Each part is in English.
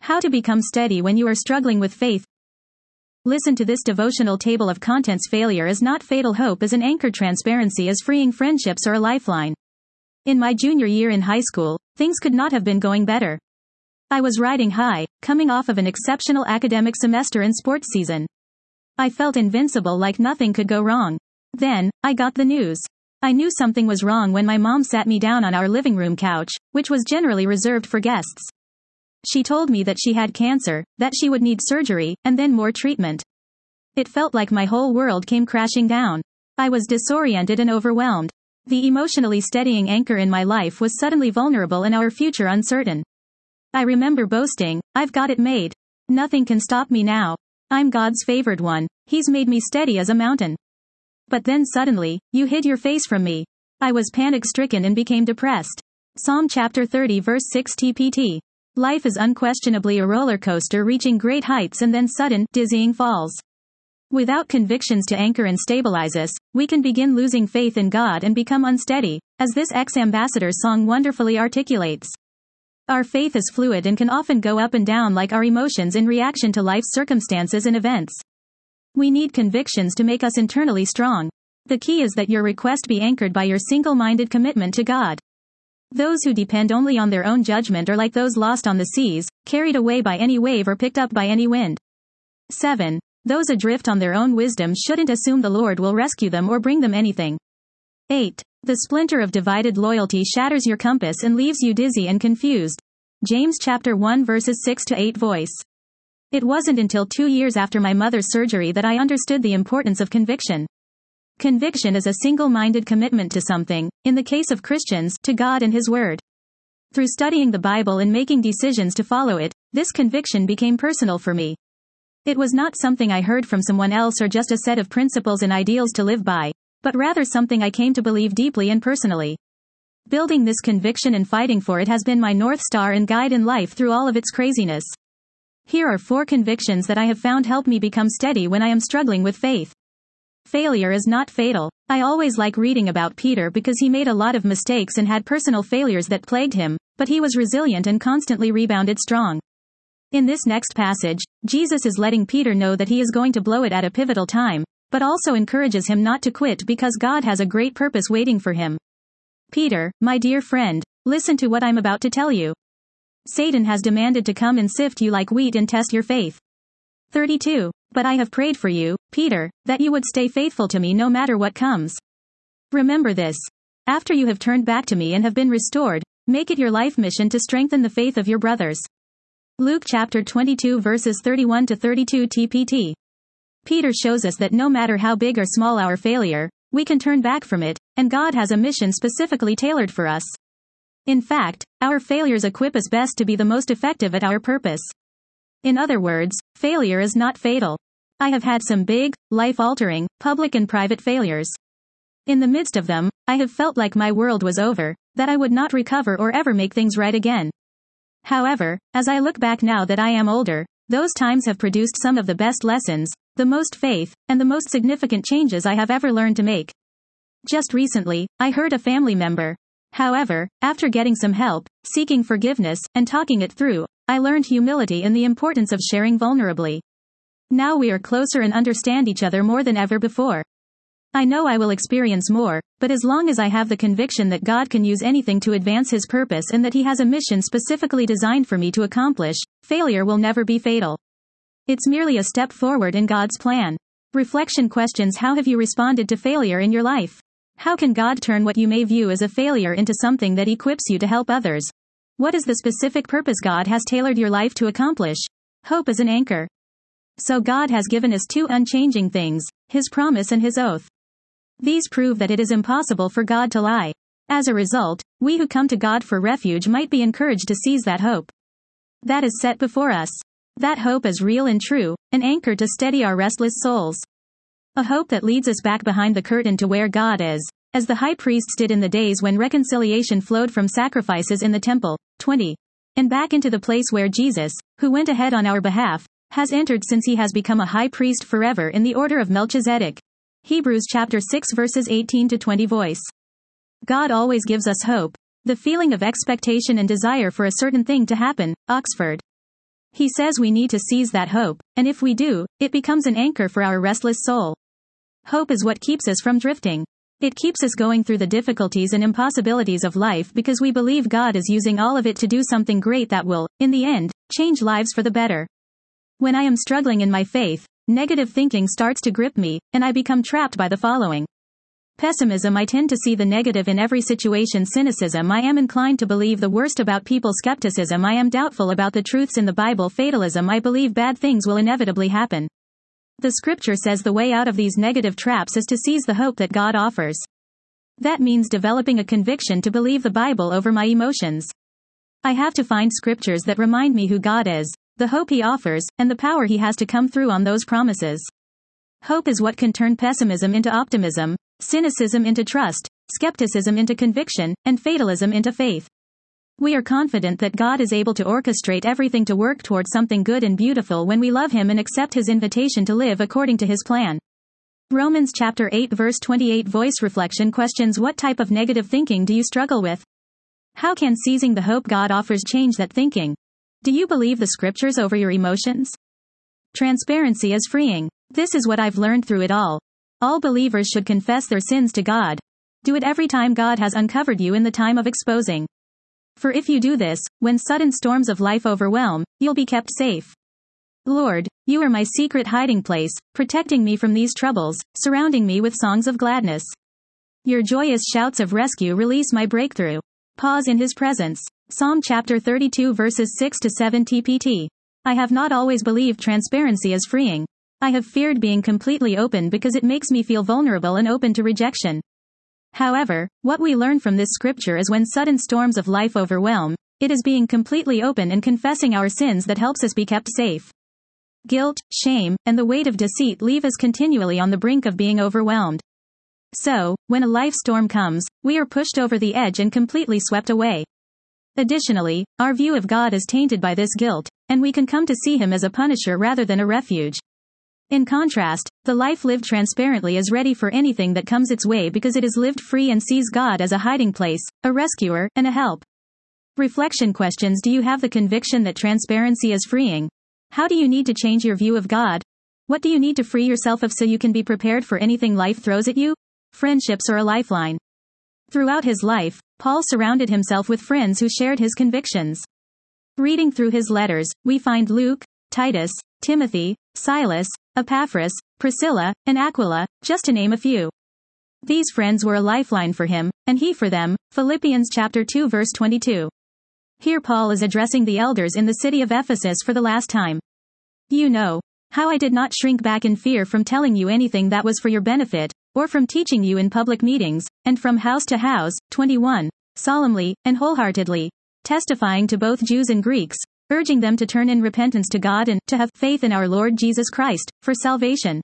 How to become steady when you are struggling with faith. Listen to this devotional table of contents. Failure is not fatal. Hope is an anchor. Transparency is freeing. Friendships are a lifeline. In my junior year in high school, things could not have been going better. I was riding high, coming off of an exceptional academic semester and sports season. I felt invincible, like nothing could go wrong. Then, I got the news. I knew something was wrong when my mom sat me down on our living room couch, which was generally reserved for guests. She told me that she had cancer, that she would need surgery, and then more treatment. It felt like my whole world came crashing down. I was disoriented and overwhelmed. The emotionally steadying anchor in my life was suddenly vulnerable and our future uncertain. I remember boasting, "I've got it made. Nothing can stop me now. I'm God's favored one. He's made me steady as a mountain." But then suddenly, you hid your face from me. I was panic-stricken and became depressed. Psalm chapter 30 verse 6 TPT. Life is unquestionably a roller coaster, reaching great heights and then sudden, dizzying falls. Without convictions to anchor and stabilize us, we can begin losing faith in God and become unsteady, as this ex-ambassador song wonderfully articulates. Our faith is fluid and can often go up and down like our emotions in reaction to life's circumstances and events. We need convictions to make us internally strong. The key is that your request be anchored by your single-minded commitment to God. Those who depend only on their own judgment are like those lost on the seas, carried away by any wave or picked up by any wind. 7. Those adrift on their own wisdom shouldn't assume the Lord will rescue them or bring them anything. 8. The splinter of divided loyalty shatters your compass and leaves you dizzy and confused. James chapter 1 verses 6 to 8 voice. It wasn't until 2 years after my mother's surgery that I understood the importance of conviction. Conviction is a single-minded commitment to something, in the case of Christians, to God and His Word. Through studying the Bible and making decisions to follow it, this conviction became personal for me. It was not something I heard from someone else or just a set of principles and ideals to live by, but rather something I came to believe deeply and personally. Building this conviction and fighting for it has been my North Star and guide in life through all of its craziness. Here are 4 convictions that I have found help me become steady when I am struggling with faith. Failure is not fatal. I always like reading about Peter because he made a lot of mistakes and had personal failures that plagued him, but he was resilient and constantly rebounded strong. In this next passage, Jesus is letting Peter know that he is going to blow it at a pivotal time, but also encourages him not to quit because God has a great purpose waiting for him. Peter, my dear friend, listen to what I'm about to tell you. Satan has demanded to come and sift you like wheat and test your faith. 32. But I have prayed for you, Peter, that you would stay faithful to me no matter what comes. Remember this. After you have turned back to me and have been restored, make it your life mission to strengthen the faith of your brothers. Luke chapter 22 verses 31 to 32 TPT. Peter shows us that no matter how big or small our failure, we can turn back from it, and God has a mission specifically tailored for us. In fact, our failures equip us best to be the most effective at our purpose. In other words, failure is not fatal. I have had some big, life-altering, public and private failures. In the midst of them, I have felt like my world was over, that I would not recover or ever make things right again. However, as I look back now that I am older, those times have produced some of the best lessons, the most faith, and the most significant changes I have ever learned to make. Just recently, I hurt a family member. However, after getting some help, seeking forgiveness, and talking it through, I learned humility and the importance of sharing vulnerably. Now we are closer and understand each other more than ever before. I know I will experience more, but as long as I have the conviction that God can use anything to advance His purpose and that He has a mission specifically designed for me to accomplish, failure will never be fatal. It's merely a step forward in God's plan. Reflection questions: how have you responded to failure in your life? How can God turn what you may view as a failure into something that equips you to help others? What is the specific purpose God has tailored your life to accomplish? Hope is an anchor. So God has given us 2 unchanging things, His promise and His oath. These prove that it is impossible for God to lie. As a result, we who come to God for refuge might be encouraged to seize that hope that is set before us. That hope is real and true, an anchor to steady our restless souls. A hope that leads us back behind the curtain to where God is, as the high priests did in the days when reconciliation flowed from sacrifices in the temple. 20. And back into the place where Jesus, who went ahead on our behalf, has entered since He has become a high priest forever in the order of Melchizedek. Hebrews chapter 6 verses 18 to 20 voice. God always gives us hope, the feeling of expectation and desire for a certain thing to happen. Oxford. He says we need to seize that hope, and if we do, it becomes an anchor for our restless soul. Hope is what keeps us from drifting. It keeps us going through the difficulties and impossibilities of life because we believe God is using all of it to do something great that will, in the end, change lives for the better. When I am struggling in my faith, negative thinking starts to grip me, and I become trapped by the following. Pessimism. I tend to see the negative in every situation. Cynicism. I am inclined to believe the worst about people. Skepticism. I am doubtful about the truths in the Bible. Fatalism. I believe bad things will inevitably happen. The scripture says the way out of these negative traps is to seize the hope that God offers. That means developing a conviction to believe the Bible over my emotions. I have to find scriptures that remind me who God is, the hope He offers, and the power He has to come through on those promises. Hope is what can turn pessimism into optimism, cynicism into trust, skepticism into conviction, and fatalism into faith. We are confident that God is able to orchestrate everything to work toward something good and beautiful when we love Him and accept His invitation to live according to His plan. Romans chapter 8 verse 28. Voice reflection questions. What type of negative thinking do you struggle with? How can seizing the hope God offers change that thinking? Do you believe the scriptures over your emotions? Transparency is freeing. This is what I've learned through it all. All believers should confess their sins to God. Do it every time God has uncovered you in the time of exposing. For if you do this, when sudden storms of life overwhelm, you'll be kept safe. Lord, you are my secret hiding place, protecting me from these troubles, surrounding me with songs of gladness. Your joyous shouts of rescue release my breakthrough. Pause in His presence. Psalm chapter 32 verses 6 to 7 TPT. I have not always believed transparency is freeing. I have feared being completely open because it makes me feel vulnerable and open to rejection. However, what we learn from this scripture is when sudden storms of life overwhelm, it is being completely open and confessing our sins that helps us be kept safe. Guilt, shame, and the weight of deceit leave us continually on the brink of being overwhelmed. So, when a life storm comes, we are pushed over the edge and completely swept away. Additionally, our view of God is tainted by this guilt, and we can come to see Him as a punisher rather than a refuge. In contrast, the life lived transparently is ready for anything that comes its way because it is lived free and sees God as a hiding place, a rescuer, and a help. Reflection questions. Do you have the conviction that transparency is freeing? How do you need to change your view of God? What do you need to free yourself of so you can be prepared for anything life throws at you? Friendships are a lifeline. Throughout his life, Paul surrounded himself with friends who shared his convictions. Reading through his letters, we find Luke, Titus, Timothy, Silas, Epaphras, Priscilla, and Aquila, just to name a few. These friends were a lifeline for him, and he for them. Philippians chapter 2 verse 22. Here Paul is addressing the elders in the city of Ephesus for the last time. You know how I did not shrink back in fear from telling you anything that was for your benefit, or from teaching you in public meetings, and from house to house, 21, solemnly, and wholeheartedly, testifying to both Jews and Greeks, urging them to turn in repentance to God and to have faith in our Lord Jesus Christ, for salvation.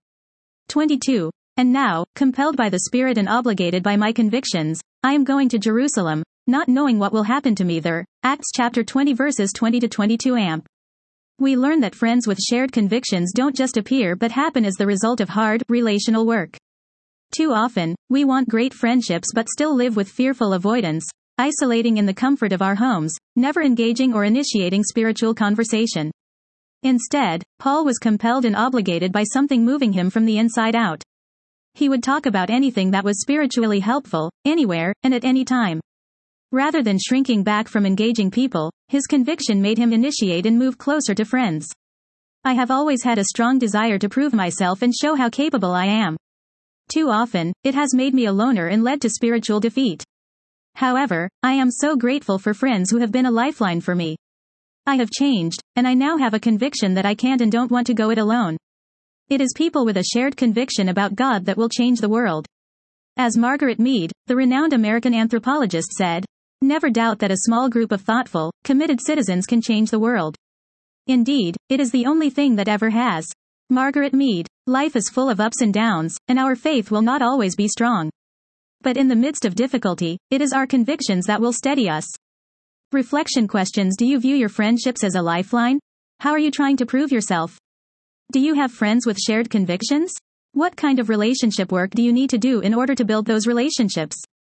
22. And now, compelled by the Spirit and obligated by my convictions, I am going to Jerusalem, not knowing what will happen to me there. Acts chapter 20 verses 20 to 22 amp. We learn that friends with shared convictions don't just appear but happen as the result of hard, relational work. Too often, we want great friendships but still live with fearful avoidance, isolating in the comfort of our homes, never engaging or initiating spiritual conversation. Instead, Paul was compelled and obligated by something moving him from the inside out. He would talk about anything that was spiritually helpful, anywhere, and at any time. Rather than shrinking back from engaging people, his conviction made him initiate and move closer to friends. I have always had a strong desire to prove myself and show how capable I am. Too often, it has made me a loner and led to spiritual defeat. However, I am so grateful for friends who have been a lifeline for me. I have changed, and I now have a conviction that I can't and don't want to go it alone. It is people with a shared conviction about God that will change the world. As Margaret Mead, the renowned American anthropologist, said, "Never doubt that a small group of thoughtful, committed citizens can change the world. Indeed, it is the only thing that ever has." Margaret Mead. Life is full of ups and downs, and our faith will not always be strong. But in the midst of difficulty, it is our convictions that will steady us. Reflection questions. Do you view your friendships as a lifeline? How are you trying to prove yourself? Do you have friends with shared convictions? What kind of relationship work do you need to do in order to build those relationships?